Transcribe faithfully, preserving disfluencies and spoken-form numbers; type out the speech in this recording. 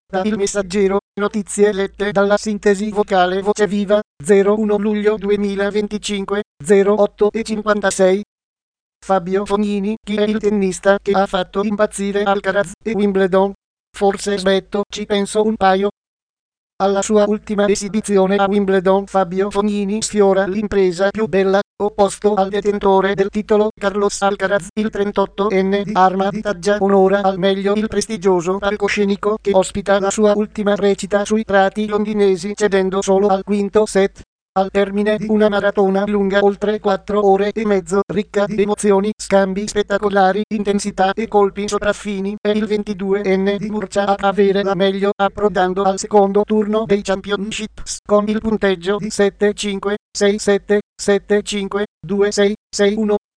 Da Il Messaggero, notizie lette dalla sintesi vocale Voce Viva, zero uno luglio duemilaventicinque, zero otto e cinquantasei. Fabio Fognini, chi è il tennista che ha fatto impazzire Alcaraz e Wimbledon? Forse smetto, ci penso un paio. Alla sua ultima esibizione a Wimbledon Fabio Fognini sfiora l'impresa più bella, opposto al detentore del titolo Carlos Alcaraz. Il trentottenne di Arma di Taggia onora al meglio il prestigioso palcoscenico che ospita la sua ultima recita sui prati londinesi, cedendo solo al quinto set. Al termine di una maratona lunga oltre quattro ore e mezzo, ricca di emozioni, scambi spettacolari, intensità e colpi sopraffini, è il ventiduenne di Murcia ad avere la meglio, approdando al secondo turno dei Championships con il punteggio di sette cinque, sei sette, sette cinque, due sei, sei uno.